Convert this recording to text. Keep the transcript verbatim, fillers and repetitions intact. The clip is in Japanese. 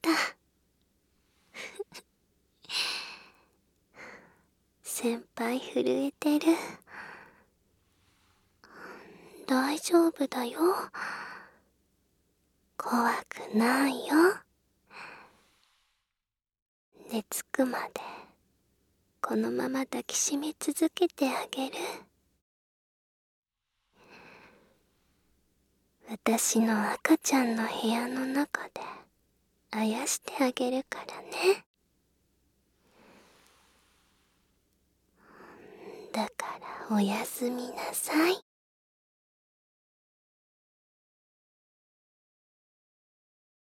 先輩震えてる。大丈夫だよ。怖くないよ。寝つくまでこのまま抱きしめ続けてあげる。私の赤ちゃんの部屋の中であやしてあげるからね。だからおやすみなさい。